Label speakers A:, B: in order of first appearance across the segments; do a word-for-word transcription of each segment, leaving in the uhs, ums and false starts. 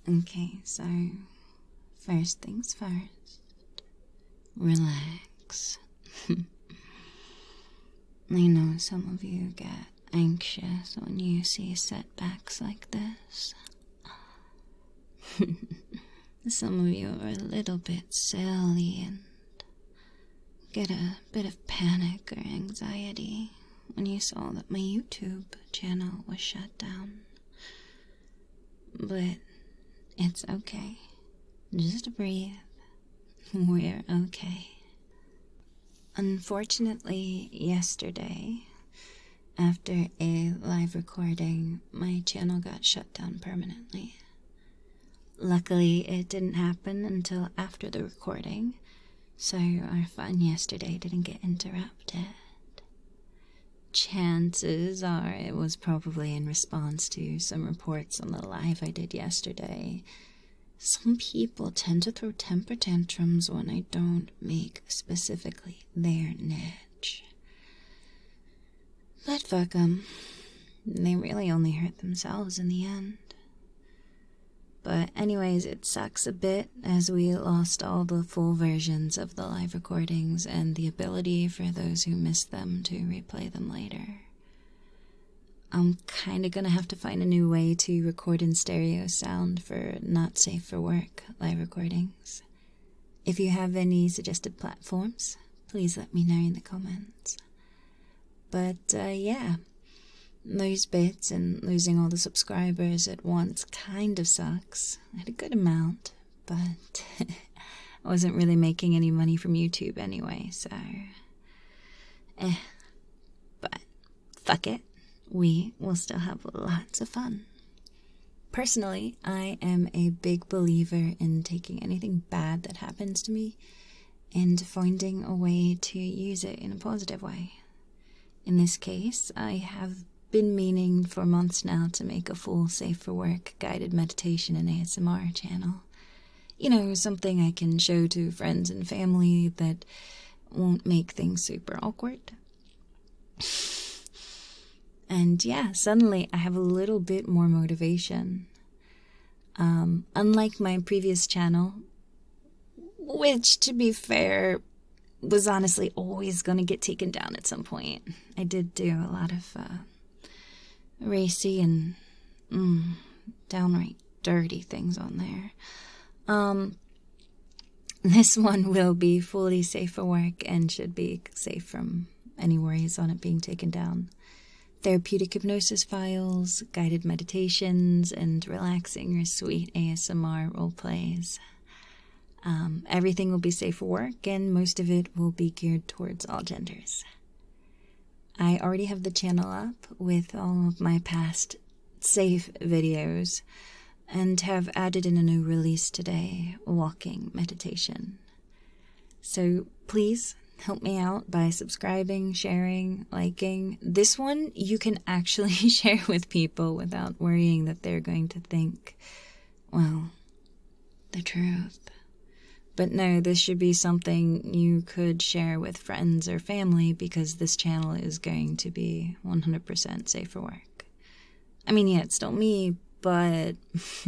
A: Okay, so first things first. Relax. I know some of you get anxious when you see setbacks like this. Some of you are a little bit silly and get a bit of panic or anxiety when you saw that my YouTube channel was shut down. But it's okay. Just breathe. We're okay. Unfortunately, yesterday, after a live recording, my channel got shut down permanently. Luckily, it didn't happen until after the recording, so our fun yesterday didn't get interrupted. Chances are it was probably in response to some reports on the live I did yesterday. Some people tend to throw temper tantrums when I don't make specifically their niche. But fuck 'em. They really only hurt themselves in the end. But anyways, it sucks a bit as we lost all the full versions of the live recordings and the ability for those who missed them to replay them later. I'm kinda gonna have to find a new way to record in stereo sound for not safe for work live recordings. If you have any suggested platforms, please let me know in the comments. But uh, yeah, those bits and losing all the subscribers at once kind of sucks. I had a good amount, but I wasn't really making any money from YouTube anyway, so eh. But fuck it. We will still have lots of fun. Personally, I am a big believer in taking anything bad that happens to me and finding a way to use it in a positive way. In this case, I have been meaning for months now to make a full Safe for Work guided meditation and A S M R channel. You know, something I can show to friends and family that won't make things super awkward. And yeah, suddenly I have a little bit more motivation. Um, unlike my previous channel, which, to be fair, was honestly always going to get taken down at some point. I did do a lot of uh, racy and mm, downright dirty things on there. Um, this one will be fully safe for work and should be safe from any worries on it being taken down. Therapeutic hypnosis files, guided meditations, and relaxing or sweet A S M R role plays. Um, everything will be safe for work, and most of it will be geared towards all genders. I already have the channel up with all of my past safe videos, and have added in a new release today, walking meditation. So please help me out by subscribing, sharing, liking. This one you can actually share with people without worrying that they're going to think, well, the truth. But no, this should be something you could share with friends or family because this channel is going to be one hundred percent safe for work. I mean, yeah, it's still me, but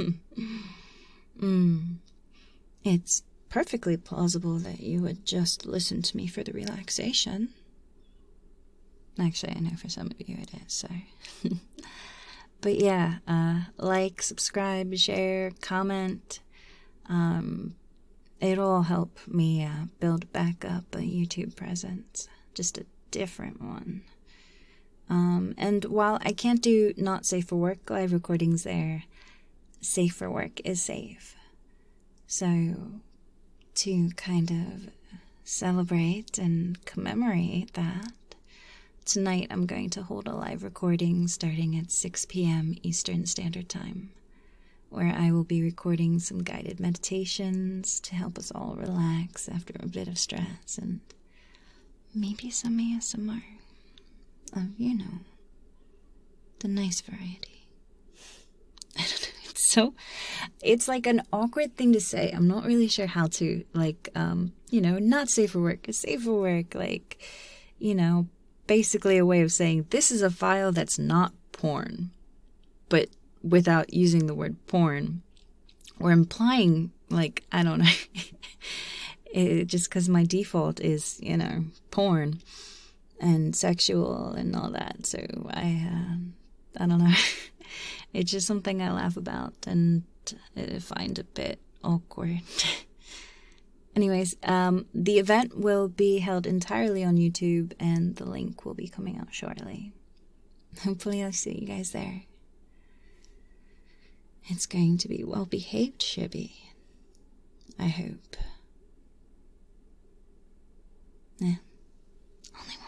A: mm, it's perfectly plausible that you would just listen to me for the relaxation. Actually, I know for some of you it is, so. But yeah, uh, like, subscribe, share, comment. Um, it'll all help me uh, build back up a YouTube presence. Just a different one. Um, and while I can't do not safe for work live recordings there, safe for work is safe. So to kind of celebrate and commemorate that, tonight I'm going to hold a live recording starting at six p m Eastern Standard Time, where I will be recording some guided meditations to help us all relax after a bit of stress, and maybe some A S M R of, you know, the nice variety. I don't know. So it's like an awkward thing to say. I'm not really sure how to, like, um, you know, not safe for work, safe for work, like, you know, basically a way of saying this is a file that's not porn, but without using the word porn, or implying, like, I don't know, it, just because my default is, you know, porn and sexual and all that. So I, uh, I don't know. It's just something I laugh about and uh, find a bit awkward. Anyways, um, the event will be held entirely on YouTube, and the link will be coming out shortly. Hopefully I'll see you guys there. It's going to be well behaved, Shibby. I hope. Yeah, only one.